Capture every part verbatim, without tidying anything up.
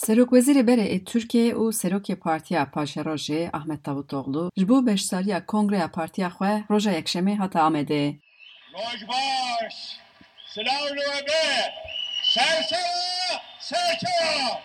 Serokwezîrê Berê Tirkiye û Serokê Partiya Paşerojê Ahmet Davutoglu ji bo beşdariya Kongreya Partiya xwe roja yekşemê hate Amedê. Rojbaş, Silahlı ve Sersera, Serkera.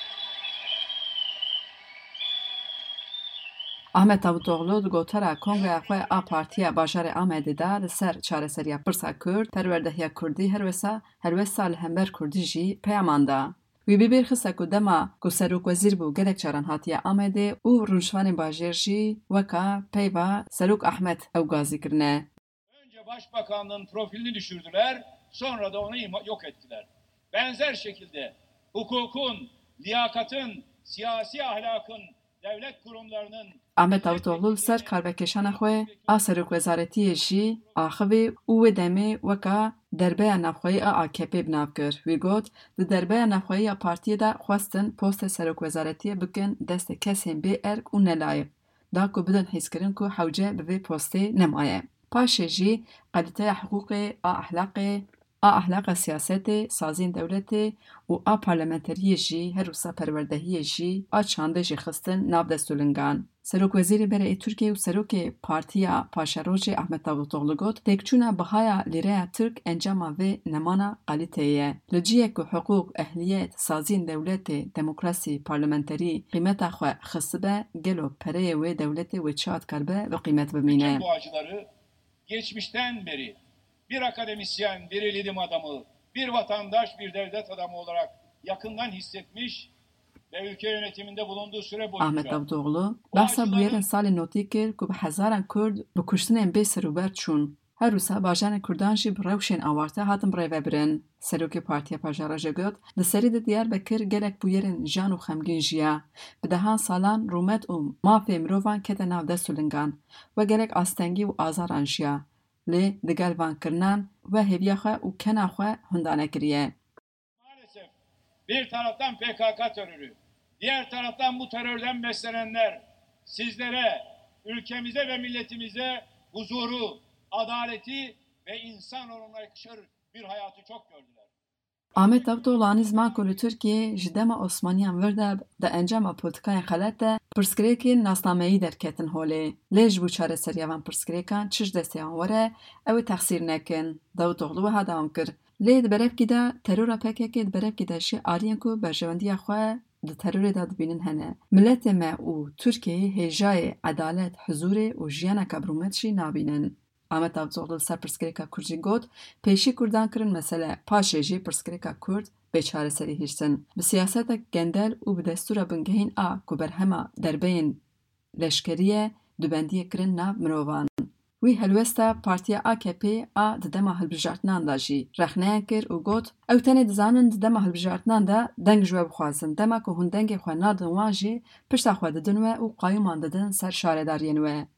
Ahmet Davutoglu di gotara Kongreya xwe a Partiya Bajarê Amedê de li ser çareseriya Pirsa Kurd, perwerdehiya Kurdî helwesa helwesta li hember Kurdî jî peyaman da. Wî bibêrxiste ku dema ku serokwezîr bû gelek caran hatiye Amedê û rûnişvanên bajêr jî weka peyva Serok Ahmet ew gazî kirine. Önce Başbakanlığın profilini düşürdüler, sonra da onu yok ettiler. Benzer şekilde hukukun, liyakatın, siyasi ahlakın, devlet kurumlarının Ahmet Davutoglu li ser karvekeşana xwe a Serokwezaretiye jî axivê û wê demê weka derbeya navxweyî a A K P binav kir. Wî got di derbeya navxweyî ya partiyê de xwestin postê Serokwezaretiye bikin destê kesên bê erk û nelayîq, da ku bidin hîskirin ku hewce bi vê postê nemaye. Paşê jî qalîteya hiqûqê, a ahlaqê, a ahlaqa siyasetê, saziyên dewletê û a parlamenteriyê jî her wisa perwerdehiyê jî a çandê jî xistin nav destûlingan. Serokwezîrê Berê Tirkiye û Serokê Partiya Paşerojê Ahmet Davutoglu got têkçûna bihaya lîreya Tirk encama vê nemana qalîteyê ye. Li ciyê ku hiqûq, ehliyet, saziyên dewletê, demokrasî, parlamenterî qîmeta xwe xisibe, gelo pereyê wê dewletê wê çi dikaribe bi qîmet bimîne. bu acıları geçmişten beri bir akademisyen, bir ilim adamı, bir vatandaş, bir devlet adamı olarak yakından hissetmiş ve ülke yönetiminde bulunduğu süre boyunca Ahmet Davutoglu behsa bûyerên salê notî kir ku bi hezaran Kurd bi kuştinên bê serûber çûn. Her wisa bajarên Kurdan jî bi rewşên awarte hatin birêvebirin. Serokê Partiya Paşerojê got di serî de Diyarbekir gelek bûyerên jan û xemgîn jiya. Bi dehan salan rûmet û mafê mirovan kete nav destûlingan ve gelek astengî û azaran jiya. Lê digel vankirinan ve hêviya xwe û kena xwe hundan nekiriye. maalesef bir taraftan P K K terörü, diğer taraftan bu terörden beslenenler sizlere, ülkemize ve milletimize huzuru, adaleti ve insan onuruna yakışır bir hayatı çok gördüler. Ahmet Davutoglu anî ziman ku li Tirkiye ji dema Osmaniyan vir de di encama politikayên xelet de pirsgirêkên nasnameyî derketin holê. Lê ji bo çareseriya van pirsgirêkan çi ji destê wan were ew ê texsîr nekin. Davutoglu wiha dawam kir. Lê di berevkî de terora P K K di berevkî de jî ariyên ku berjewendiya xwe di terorê de dibînin hene. Milletê me û Tirkiyeyê hêjayê edalet, huzûrê û jiyaneka birûmet jî nabînin. Ahmet Davutoglu li ser pirsgirêka Kurd jî got pêşî Kurdan kirin mesele paşê jî pirsgirêka Kurd bêçareserî hîrsin. Bi siyasetek gendel û bi destûra bingehîn a ku berhema derbeyên leşkeriyê dubendiyê kirin nav mirovan. Wî helwesta Partiya A K P a di dema hilbijartinan da jî rexneyan kir û got ew tenê dizanin di dema hilbijartinan de deng ji we bixwazin. Dema ku hûn dengê xwe nadin wan jî pişta xwe didin we û qayûman didin ser şaredariyên we.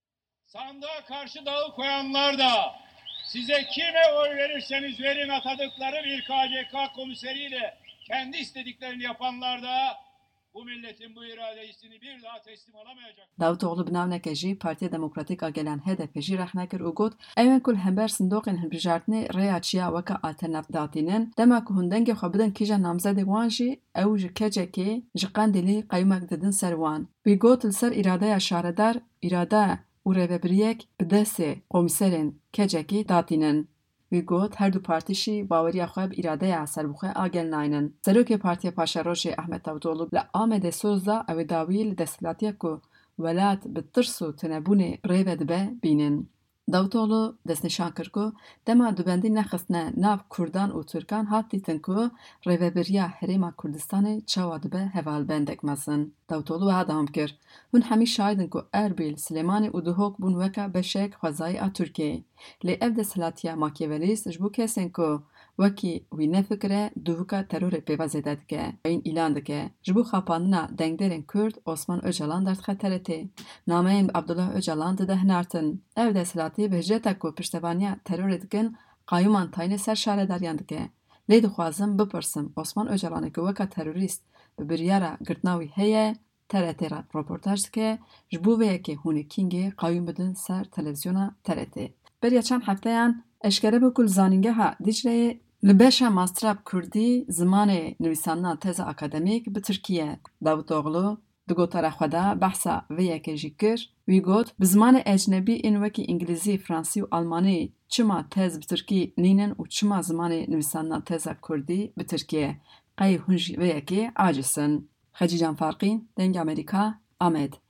Sandığa karşı dağı koyanlar da size kime oy verirseniz verin atadıkları bir K C K komiseriyle kendi istediklerini yapanlar da bu milletin bu iradesini bir daha teslim alamayacak. Davutoglu bi navneke jî Partiya Demokratîk a gelen H D P jî rexne kir û got ew ku li hember sindoqên hilbijartinê rêya çiya weka alternatif datînin dema ku hûn dengê xwe bidin kîja namzedê wan jî ew ji kecekê ji qendelî qayûmek didin ser wan. Wî got li ser îradeya şaredar îrade û rêveberiyek bi destê komîserên kecekê datînin. Wî got her du partî jî baweriya xwe bi îradeya serbixwe a gelinayînin. Serokê Partiya Paşerojê Ahmet Davutoglu li Amedê soz da ew ê dawî li desthilatiyek ku welat bi tirs û tunebûnê rêve dibe bînin. Davutoglu destnîşan kir ku dema dubendî nexistine nav Kurdan û Tirkan hat dîtin ku rêveberiya Herêma Kurdistanê çawa dibe hevalbendek mezin. Davutoglu wiha dawam kir. Hûn hemî şahîdin ku Erbil, Silêmanî û Duhok bûn weka beşek xwezayî a Tirkiyeyê. Lê ev desthilatiya Makyavelîst ji bo kesên ku wekî wî nefikire dûvika terorê pêva zêde dike, eyên îlan dike. Ji bo xapandina dengderên Kurd, Osman Öcalan derdixe T R T. Nameyên bi Abdullah Öcalan dide hinartin. Ev desthilatî bi hicreta ku piştevaniya terorê dikin, qayûman tayinê ser şaredariyan dike. Lê dixwazim bipirsim Osman Öcalanê ku weka terorîst bi biryara girtina wî heye, T R T ra reportaj dike, ji bo vê yekê hûn ê kîngê qayûm bidin ser televizyona T R T. Beriya çend hefteyan eşkere bû ku li zanîngeha Dicleyê Li beşa mastera bi Kurdî zimanê nivîsandina teza akademîk bi Tirkiye. Davutoglu di gotara xwe de behsa vê yekê jî kir. Wî got bi zimanê ecnebî ên wekî îngilîzî, fransî û almanî çima tez bi Tirkî nînin û çima zimanê nivîsandina teza Kurdî bi Tirkiye. Qey hûn jî vê yekê aciz in. Xecî Canfarqîn, Dengê Amerîka, Amed.